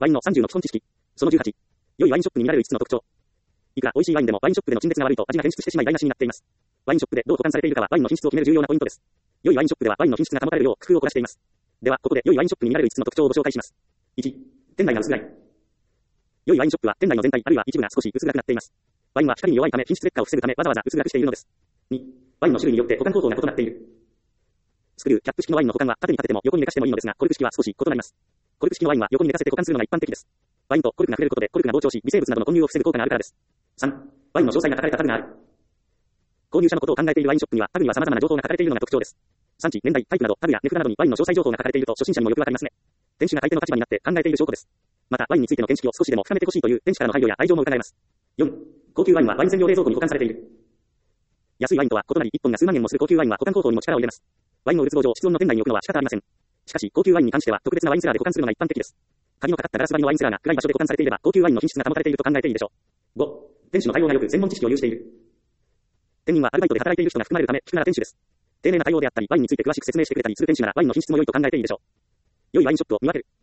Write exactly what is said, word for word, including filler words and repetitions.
ワインのさんじゅうの基本知識。そのじゅうはち。良いワインショップに見られるいつつの特徴。いくら美味しいワインでもワインショップでの陳列が悪いと味が変質してしまい台無しになっています。ワインショップでどう保管されているかはワインの品質を決める重要なポイントです。良いワインショップではワインの品質が保たれるよう工夫を凝らしています。では、ここで良いワインショップに見られるいつつの特徴をご紹介します。いち、店内が薄暗い。良いワインショップは店内の全体あるいは一部が少し薄暗くなっています。ワインは光に弱いため品質劣化を防ぐためわざわざ薄暗くしているのです。に、ワインの種類によって保管方法が異なっている。スクリュー、キャップ式のワインの保管は縦に立てても横に寝かしてもいいのですが、コルク式は少し異なります。コルク式のワインは横に寝かせて保管するのが一般的です。ワインとコルクが触れることでコルクが膨張し微生物などの混入を防ぐ効果があるからです。さん、ワインの詳細が書かれたタグがある。購入者のことを考えているワインショップにはタグには様々な情報が書かれているのが特徴です。産地、年代、タイプなどタグや値札などにワインの詳細情報が書かれていると初心者にもよくわかりますね。店主が相手の立場になって考えている証拠です。またワインについての見識を少しでも深めてほしいという店主からの配慮や愛情も伺えます。よん、高級ワインはワイン専用冷蔵庫に保管されている。安いワインとは異なりいっぽんが数万円もする高級ワインは保管方法にも力を入れます。ワインの売る都合上室温の店内に置くのは仕方ありません。しかし高級ワインに関しては特別なワインセラーで保管するのが一般的です。鍵のかかったガラス張りのワインセラーが暗い場所で保管されていれば高級ワインの品質が保たれていると考えていいでしょう。ご、店主の対応が良く専門知識を有している。店員はアルバイトで働いている人が含まれるため聞くなら店主です。丁寧な対応であったりワインについて詳しく説明してくれたりする店主ならワインの品質も良いと考えていいでしょう。良いワインショップを見分ける。